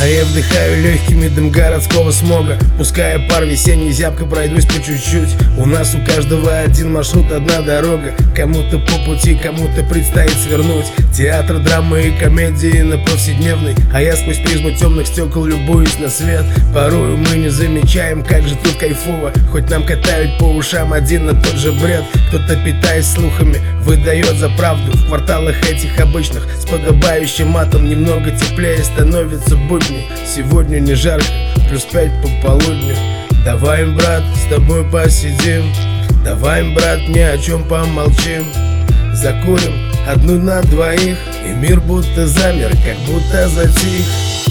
А я вдыхаю легкими дым городского смога, пуская пар весенний, зябко пройдусь по чуть-чуть. У нас у каждого один маршрут, одна дорога. Кому-то по пути, кому-то предстоит свернуть. Театр, драмы и комедии на повседневной, а я сквозь призму темных стекол любуюсь на свет. Порою мы не замечаем, как же тут кайфово, хоть нам катают по ушам один и тот же бред. Кто-то, питаясь слухами, выдает за правду. В кварталах этих обычных с подобающим матом немного теплее становится будни. Сегодня не жарко, +5 по полудню. Давай, брат, с тобой посидим. Давай, брат, ни о чем помолчим. Закурим одну на двоих, и мир будто замер, как будто затих.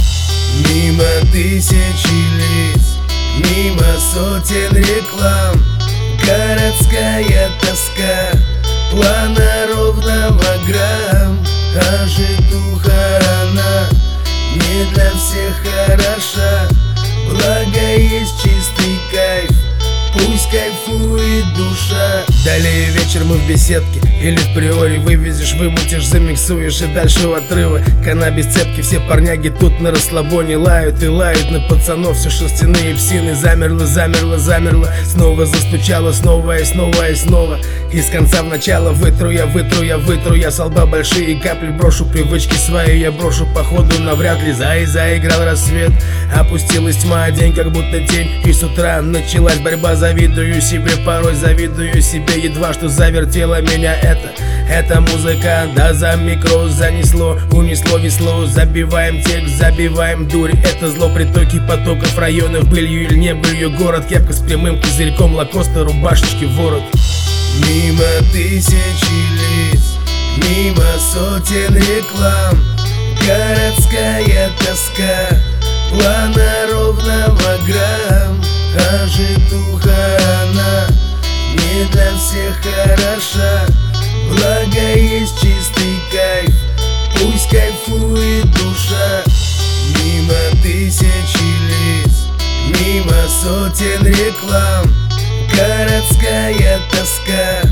Мимо тысячи лиц, мимо сотен реклам, городская тоска, плана ровного грамм. А житуха она не для всех хороша, благо есть чистый кайф, пусть кайфует душа. Далее вечер мы в беседке или в приоре. Вывезешь, вымутишь, замиксуешь и дальше в отрывы. Каннабис цепки, все парняги тут на расслабоне лают и лают на пацанов. Все шерстяные псины. Замерло, замерло, замерло. Снова застучало, снова и снова и снова. Из конца в начало вытру я со лба большие капли. Брошу привычки свои, я брошу походу навряд ли. Заиграл рассвет, опустилась тьма, день как будто тень. И с утра началась борьба, завидую себе, порой завидую себе. Едва что завертела меня эта музыка. Да за микро занесло, унесло весло. Забиваем текст, забиваем дурь. Это зло, притоки потоков районов. Былью или не былью город, кепка с прямым козырьком, лакоста, рубашечки в ворот. Мимо тысячи лиц, мимо сотен реклам, городская тоска, плана ровного грамм. А житуха она не для всех хороша, благо есть чистый кайф, пусть кайфует душа. Мимо тысячи лиц, мимо сотен реклам, городская тоска,